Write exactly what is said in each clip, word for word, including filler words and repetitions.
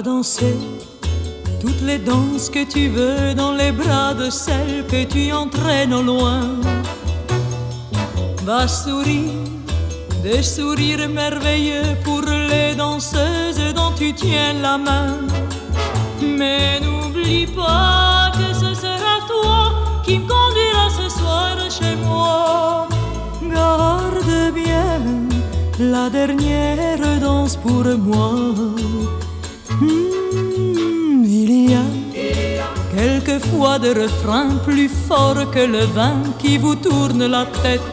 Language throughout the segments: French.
Va danser toutes les danses que tu veux dans les bras de celle que tu entraînes au loin. Va sourire des sourires merveilleux pour les danseuses dont tu tiens la main. Mais n'oublie pas que ce sera toi qui me conduira ce soir chez moi. Garde bien la dernière danse pour moi. Mmh, il y a quelquefois des refrains plus forts que le vin qui vous tourne la tête.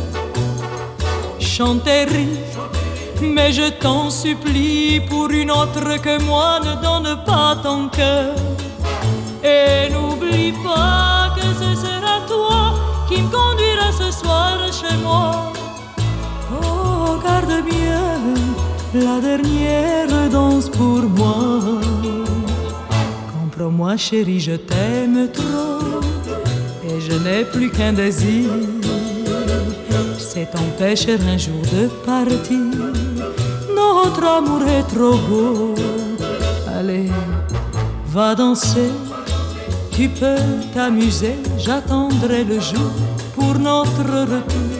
Chantez, rire, mais je t'en supplie, pour une autre que moi ne donne pas ton cœur. Et n'oublie pas que ce sera toi qui me conduira ce soir chez moi. Oh, garde bien la dernière danse pour moi. Comprends-moi chérie, je t'aime trop et je n'ai plus qu'un désir, c'est t'empêcher un jour de partir. Notre amour est trop beau. Allez, va danser, tu peux t'amuser. J'attendrai le jour pour notre retour.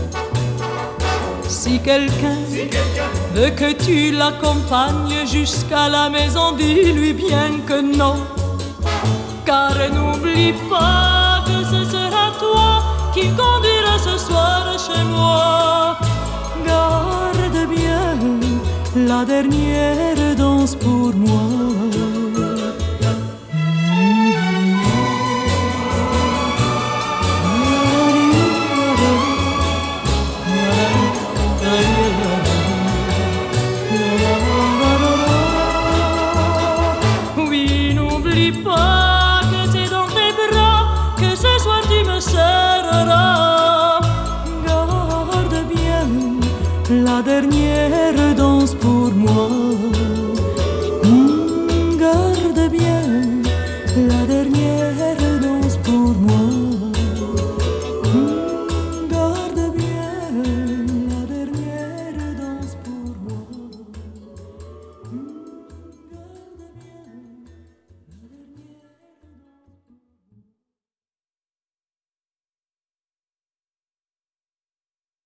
Si quelqu'un si quelqu'un veut que tu l'accompagnes jusqu'à la maison, dis-lui bien que non. Car n'oublie pas que ce sera toi qui conduira ce soir chez moi. Garde bien la dernière danse pour moi.